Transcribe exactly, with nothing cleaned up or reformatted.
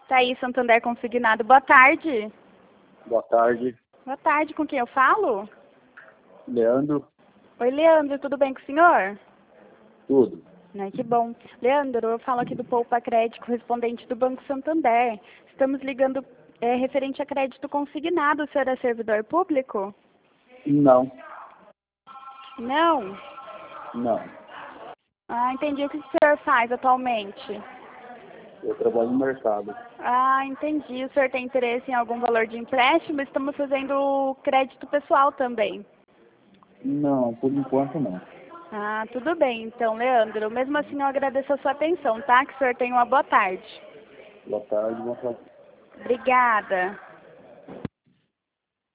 Tá aí, Santander Consignado. Boa tarde. Boa tarde. Boa tarde, com quem eu falo? Leandro. Oi, Leandro, tudo bem com o senhor? Tudo. Né, que bom. Leandro, eu falo aqui do Poupa Crédito, correspondente do Banco Santander. Estamos ligando é, referente a crédito consignado. O senhor é servidor público? Não. Não? Não. Ah, entendi. O que o senhor faz atualmente? Eu trabalho no mercado. Ah, entendi. O senhor tem interesse em algum valor de empréstimo? Estamos fazendo crédito pessoal também. Não, por enquanto não. Ah, tudo bem. Então, Leandro, mesmo assim eu agradeço a sua atenção, tá? Que o senhor tenha uma boa tarde. Boa tarde, boa tarde. Obrigada.